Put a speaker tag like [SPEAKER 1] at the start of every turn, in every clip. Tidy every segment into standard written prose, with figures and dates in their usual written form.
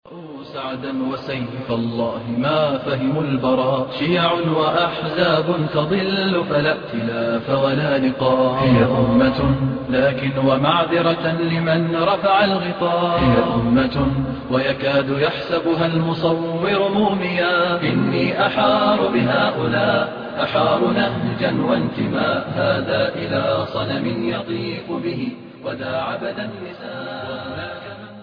[SPEAKER 1] سعدا وسيف الله ما فهموا البراء، شيع وأحزاب تضل فلا ائتلاف ولا لقاء. هي أمة لكن ومعذرة لمن رفع الغطاء. هي أمة ويكاد يحسبها المصور موميا. إني أحار بهؤلاء أحار نهجا وانتماء، هذا إلى صنم يطيف به وذا عبد النساء.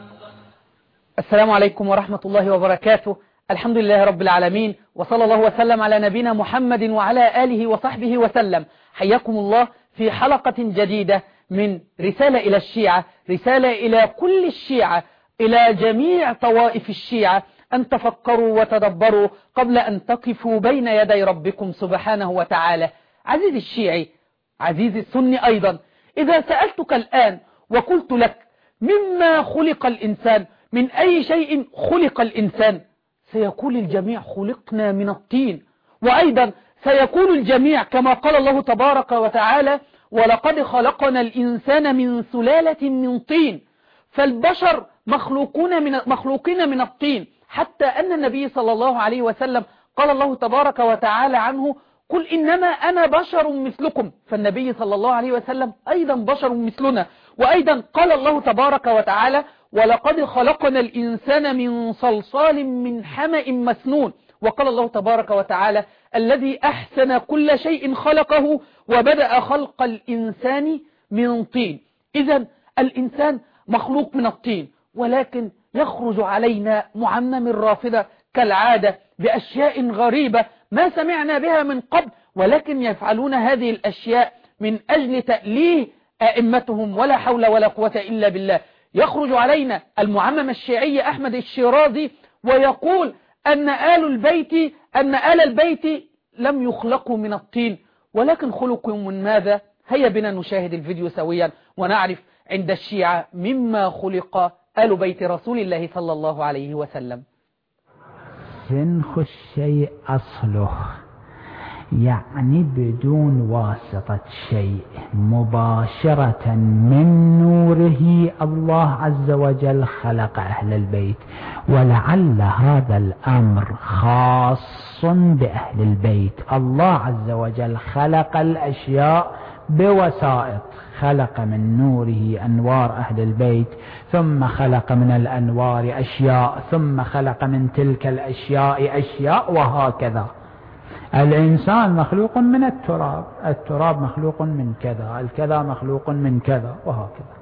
[SPEAKER 2] السلام عليكم ورحمة الله وبركاته. الحمد لله رب العالمين، وصلى الله وسلم على نبينا محمد وعلى آله وصحبه وسلم. حياكم الله في حلقة جديدة من رسالة إلى الشيعة، رسالة إلى كل الشيعة، إلى جميع طوائف الشيعة، أن تفكروا وتدبروا قبل أن تقفوا بين يدي ربكم سبحانه وتعالى. عزيزي الشيعي، عزيزي السني أيضا، إذا سألتك الآن وقلت لك مما خلق الإنسان، من أي شيء خلق الإنسان، سيقول الجميع خلقنا من الطين. وأيضا سيقول الجميع كما قال الله تبارك وتعالى: ولقد خلقنا الإنسان من سلالة من طين. فالبشر مخلوقين من الطين، حتى أن النبي صلى الله عليه وسلم قال الله تبارك وتعالى عنه: قل إنما أنا بشر مثلكم. فالنبي صلى الله عليه وسلم أيضا بشر مثلنا. وأيضا قال الله تبارك وتعالى: ولقد خلقنا الإنسان من صلصال من حمأ مسنون. وقال الله تبارك وتعالى: الذي أحسن كل شيء خلقه وبدأ خلق الإنسان من طين. إذن الإنسان مخلوق من الطين، ولكن يخرج علينا معمم الرافضة كالعادة بأشياء غريبة ما سمعنا بها من قبل، ولكن يفعلون هذه الأشياء من أجل تأليه أئمتهم، ولا حول ولا قوة إلا بالله. يخرج علينا المعمم الشيعي أحمد الشيرازي ويقول أن آل البيت لم يخلقوا من الطين، ولكن خلقوا من ماذا؟ هيا بنا نشاهد الفيديو سويا ونعرف عند الشيعة مما خلق آل بيت رسول الله صلى الله عليه وسلم.
[SPEAKER 3] سنخ الشيء أصله، يعني بدون واسطة شيء، مباشرة من نوره الله عز وجل خلق أهل البيت. ولعل هذا الأمر خاص بأهل البيت. الله عز وجل خلق الأشياء بوسائط، خلق من نوره أنوار أهل البيت، ثم خلق من الأنوار أشياء، ثم خلق من تلك الأشياء أشياء، وهكذا. الإنسان مخلوق من التراب، التراب مخلوق من كذا، الكذا مخلوق من كذا، وهكذا.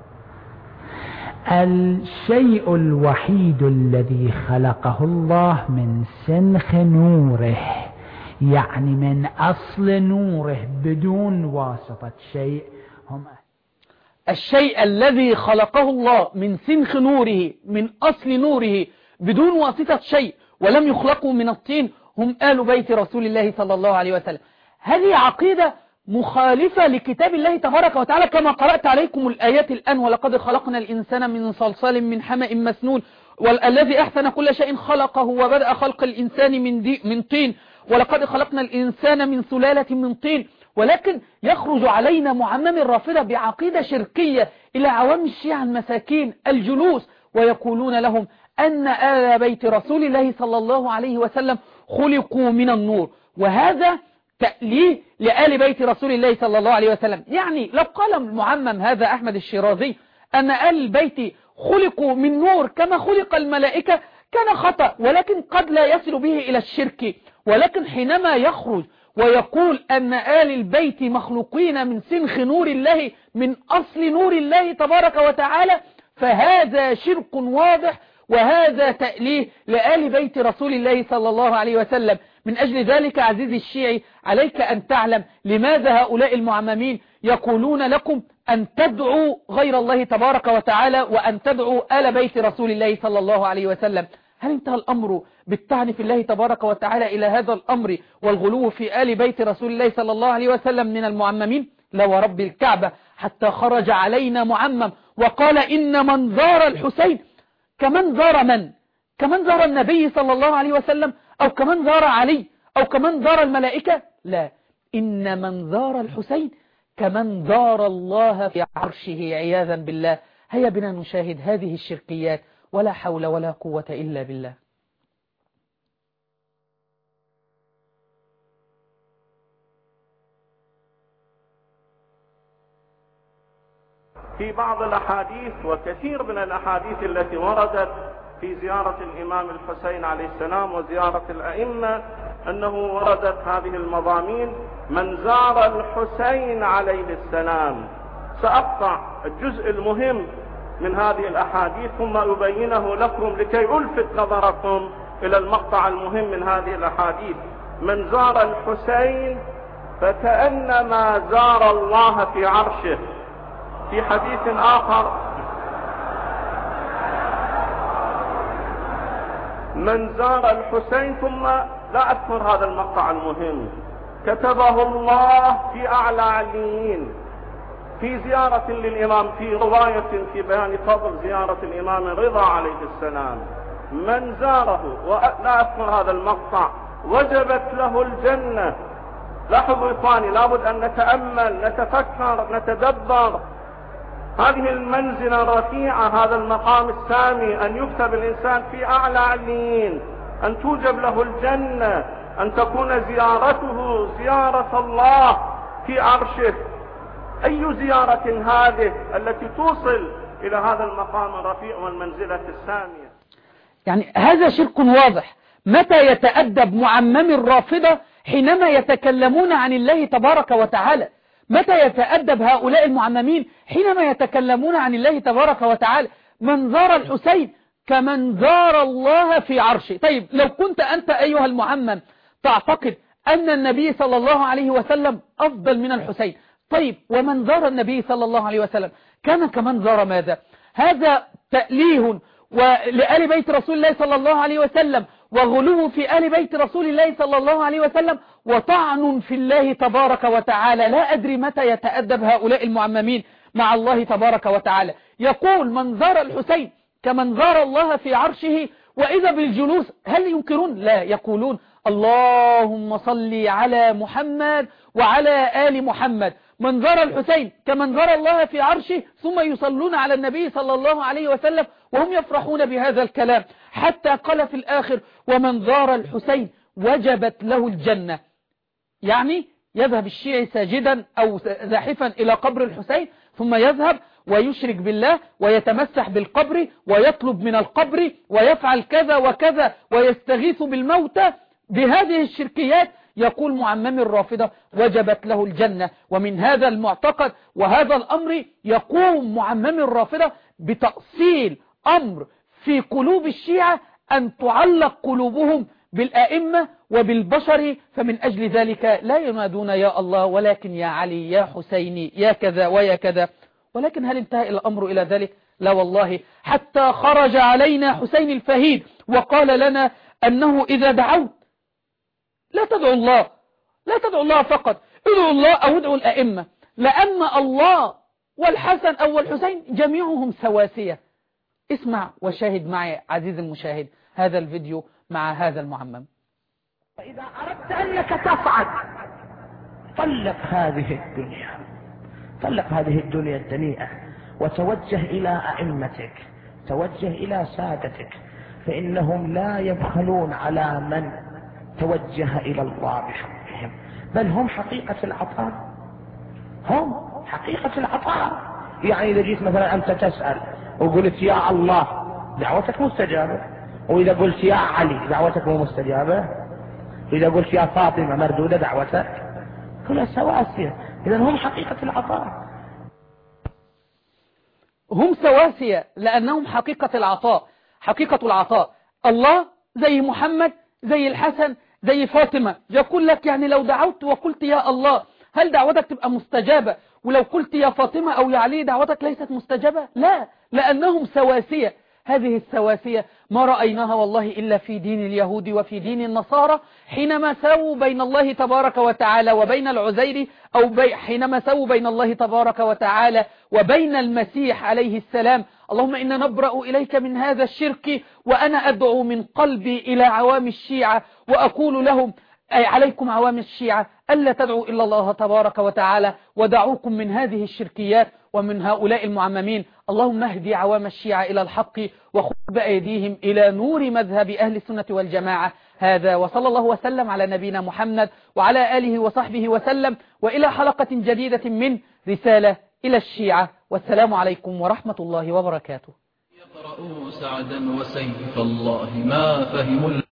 [SPEAKER 3] الشيء الوحيد الذي خلقه الله من سنخ نوره، يعني من أصل نوره بدون واسطة شيء، هم
[SPEAKER 2] الشيء الذي خلقه الله من سنخ نوره، من أصل نوره، بدون واسطة شيء، ولم يخلقوا من الطين، هم آل بيت رسول الله صلى الله عليه وسلم. هذه عقيدة مخالفة لكتاب الله تبارك وتعالى، كما قرأت عليكم الآيات الآن: ولقد خلقنا الإنسان من صلصال من حمأ مسنون، والذي أحسن كل شيء خلقه وبدأ خلق الإنسان من طين، ولقد خلقنا الإنسان من سلالة من طين. ولكن يخرج علينا معمم الرافضة بعقيدة شركية إلى عوام الشيعة المساكين الجلوس، ويقولون لهم أن آل بيت رسول الله صلى الله عليه وسلم خلقوا من النور. وهذا تأليه لآل بيت رسول الله صلى الله عليه وسلم. يعني لو قال المعمم هذا أحمد الشيرازي أن آل البيت خلقوا من نور كما خلق الملائكة كان خطأ، ولكن قد لا يصل به إلى الشرك. ولكن حينما يخرج ويقول أن آل البيت مخلوقين من سنخ نور الله، من أصل نور الله تبارك وتعالى، فهذا شرك واضح، وهذا تأليه لآل بيت رسول الله صلى الله عليه وسلم. من أجل ذلك عزيزي الشيعي، عليك أن تعلم لماذا هؤلاء المعممين يقولون لكم أن تدعوا غير الله تبارك وتعالى، وأن تدعوا آل بيت رسول الله صلى الله عليه وسلم. هل انتهى الأمر بالطعن في الله تبارك وتعالى إلى هذا الأمر والغلو في آل بيت رسول الله صلى الله عليه وسلم من المعممين؟ لا ورب الكعبة، حتى خرج علينا معمم وقال إن من زار الحسين كمن زار من؟ كمن زار النبي صلى الله عليه وسلم، أو كمن زار علي، أو كمن زار الملائكة؟ لا، إن من زار الحسين كمن زار الله في عرشه عياذا بالله. هيا بنا نشاهد هذه الشركيات ولا حول ولا قوة إلا بالله.
[SPEAKER 4] في بعض الأحاديث وكثير من الأحاديث التي وردت في زيارة الإمام الحسين عليه السلام وزيارة الأئمة أنه وردت هذه المضامين: من زار الحسين عليه السلام. سأقطع الجزء المهم من هذه الأحاديث ثم أبينه لكم لكي ألفت نظركم إلى المقطع المهم من هذه الأحاديث. من زار الحسين فكأنما زار الله في عرشه. في حديث آخر: من زار الحسين، ثم لا أذكر هذا المقطع المهم، كتبه الله في أعلى عليين. في زيارة للإمام، في رواية في بيان فضل زيارة الإمام الرضا عليه السلام، من زاره ولا أذكر هذا المقطع وجبت له الجنة. لاحظوا إخواني، لابد أن نتأمل، نتفكر، نتدبر هذه المنزلة الرفيعة، هذا المقام السامي، أن يكتب الإنسان في أعلى عليين، أن توجب له الجنة، أن تكون زيارته زيارة الله في عرشه. أي زيارة هذه التي توصل إلى هذا المقام الرفيع والمنزلة السامية؟
[SPEAKER 2] يعني هذا شرك واضح. متى يتأدب معمم الرافضة حينما يتكلمون عن الله تبارك وتعالى؟ متى يتأدب هؤلاء المعممين حينما يتكلمون عن الله تبارك وتعالى؟ من زار الحسين كمن زار الله في عرشه. طيب لو كنت أنت أيها المعمم تعتقد أن النبي صلى الله عليه وسلم أفضل من الحسين، طيب ومن زار النبي صلى الله عليه وسلم كان كمن زار ماذا؟ هذا تأليه لآل بيت رسول الله صلى الله عليه وسلم، وغلو في آل بيت رسول الله صلى الله عليه وسلم، وطعن في الله تبارك وتعالى. لا أدري متى يتأدب هؤلاء المعممين مع الله تبارك وتعالى. يقول من زار الحسين كمن زار الله في عرشه، وإذا بالجلوس هل ينكرون؟ لا، يقولون اللهم صل على محمد وعلى آل محمد. من زار الحسين كمن زار الله في عرشه، ثم يصلون على النبي صلى الله عليه وسلم وهم يفرحون بهذا الكلام، حتى قال في الآخر ومن زار الحسين وجبت له الجنة. يعني يذهب الشيعي ساجدا أو زاحفا إلى قبر الحسين، ثم يذهب ويشرك بالله ويتمسح بالقبر ويطلب من القبر ويفعل كذا وكذا ويستغيث بالموتى. بهذه الشركيات يقول معمم الرافضة وجبت له الجنة. ومن هذا المعتقد وهذا الأمر يقوم معمم الرافضة بتأصيل أمر في قلوب الشيعة أن تعلق قلوبهم بالأئمة وبالبشر، فمن أجل ذلك لا ينادون يا الله ولكن يا علي يا حسيني يا كذا ويا كذا. ولكن هل انتهى الأمر إلى ذلك؟ لا والله، حتى خرج علينا حسين الفهيد وقال لنا أنه إذا دعوت لا تدعو الله، لا تدعو الله فقط، ادعو الله أو ادعو الأئمة، لأن الله والحسن أو الحسين جميعهم سواسية. اسمع وشاهد معي عزيزي المشاهد هذا الفيديو مع هذا المعمم.
[SPEAKER 5] فإذا أردت أنك تصعد طلق هذه الدنيا، طلق هذه الدنيا الدنيئة وتوجه إلى أئمتك، توجه إلى سادتك، فإنهم لا يبخلون على من توجه إلى الله بحقهم، بل هم حقيقة العطاء، هم حقيقة العطاء. يعني إذا جيت مثلا أنت تسأل وقلت يا الله دعوتك مستجابة، وإذا قلت يا علي دعوتك مو مستجابة، إذا قلت يا فاطمة مردودة دعوتك، كلها سواسية. إذا هم حقيقة العطاء،
[SPEAKER 2] هم سواسية لأنهم حقيقة العطاء، حقيقة العطاء. الله زي محمد زي الحسن زي فاطمة. يقول لك يعني لو دعوت وقلت يا الله هل دعوتك تبقى مستجابة، ولو قلت يا فاطمة أو يا علي دعوتك ليست مستجابة؟ لا، لأنهم سواسية. هذه السواسية ما رأيناها والله إلا في دين اليهود وفي دين النصارى، حينما سووا بين الله تبارك وتعالى وبين العزير، أو حينما سووا بين الله تبارك وتعالى وبين المسيح عليه السلام. اللهم إنا نبرأ إليك من هذا الشرك، وأنا أدعو من قلبي إلى عوام الشيعة وأقول لهم أي عليكم عوام الشيعة ألا تدعوا إلا الله تبارك وتعالى، ودعوكم من هذه الشركيات ومن هؤلاء المعممين. اللهم اهدي عوام الشيعة إلى الحق وخذ بأيديهم إلى نور مذهب أهل السنة والجماعة. هذا وصلى الله وسلم على نبينا محمد وعلى آله وصحبه وسلم، وإلى حلقة جديدة من رسالة إلى الشيعة، والسلام عليكم ورحمة الله وبركاته.
[SPEAKER 1] يقرأوا سعدا وسيف الله ما فهموا